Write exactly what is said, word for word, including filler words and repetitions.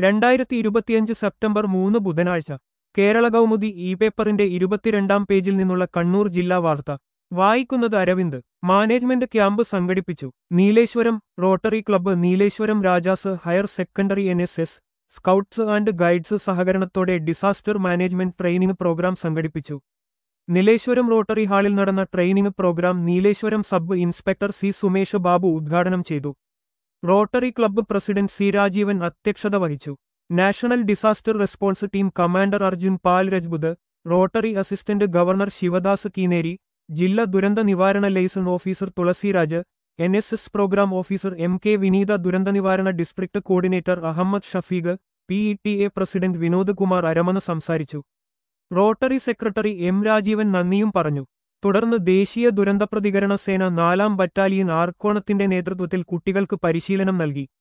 രണ്ടായിരത്തി ഇരുപത്തിയഞ്ച് സെപ്റ്റംബർ മൂന്ന് ബുധനാഴ്ച കേരള കൗമുദി ഇ പേപ്പറിന്റെ ഇരുപത്തിരണ്ടാം പേജിൽ നിന്നുള്ള കണ്ണൂർ ജില്ലാ വാർത്ത വായിക്കുന്നത് അരവിന്ദ്. മാനേജ്മെന്റ് ക്യാമ്പ് സംഘടിപ്പിച്ചു. Nileshwaram rotary club Nileshwaram Rajas higher secondary N S S scouts and guides സഹകരണത്തോടെ ഡിസാസ്റ്റർ മാനേജ്മെന്റ് ട്രെയിനിംഗ് പ്രോഗ്രാം സംഘടിപ്പിച്ചു. നീലേശ്വരം റോട്ടറി ഹാളിൽ നടന്ന training programme Nileshwaram sub inspector C Sumesh Babu ഉദ്ഘാടനം ചെയ്തു. Rotary club president C Rajeevan അധ്യക്ഷത വഹിച്ചു. National disaster response team commander Arjun Pal Rajput, rotary assistant governor Shivadas Keeneri, ജില്ലാ ദുരന്ത നിവാരണ liaison officer Thulasiraj, N S S programme officer M K വിനീത, ദുരന്ത നിവാരണ district coordinator Ahammed Shafeeq, P E T A president Vinod Kumar Aramana സംസാരിച്ചു. റോട്ടറി സെക്രട്ടറി എം രാജീവൻ നന്ദിയും പറഞ്ഞു. തുടർന്ന് ദേശീയ ദുരന്തപ്രതികരണ സേന നാലാം ബറ്റാലിയൻ ആർക്കോണത്തിന്റെ നേതൃത്വത്തിൽ കുട്ടികൾക്ക് പരിശീലനം നൽകി.